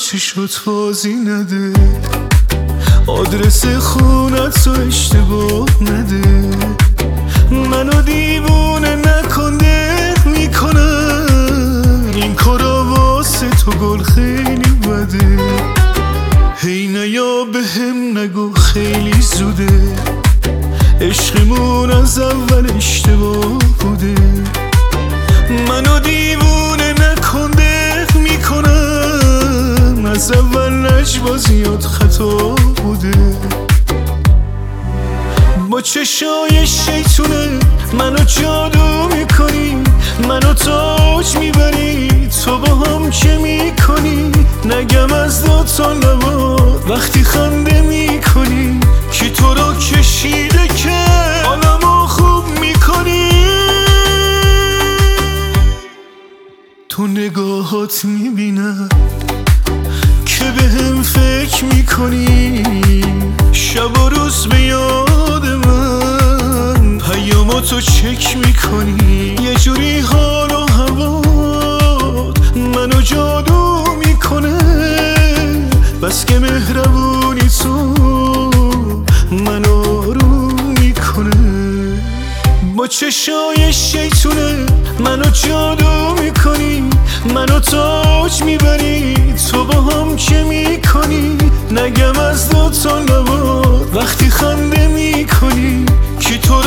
چی شد بازی نده، آدرس خونت رو اشتباه نده، منو دیوونه نکنده میکنن این کارا واسه تو گل خیلی بده، هی نیا به هم نگو خیلی زوده، عشقمون از اول اشتباه بوده، منو دیوونه نکنده میکنن از اول نجوا زیاد خطا بوده، با چشای شیطونه منو جادو میکنی، منو تاج میبری، تو با هم چه میکنی، نگم از دوتا نباد وقتی خنده میکنی، کی تو رو کشیده که حالمو خوب میکنی، تو نگاهات میبینم که به هم فکر میکنی، شب و روز به یاد من پیاماتو چک میکنی، یه جوری حال و هوات منو جادو میکنه، بس که مهربونی تو منو آروم میکنه، با چشای شیطونه منو جادو میکنی، منو تاج میبری، تو با هم چه میکنی، نگم از دوتا نباد وقتی خنده میکنی، کی تو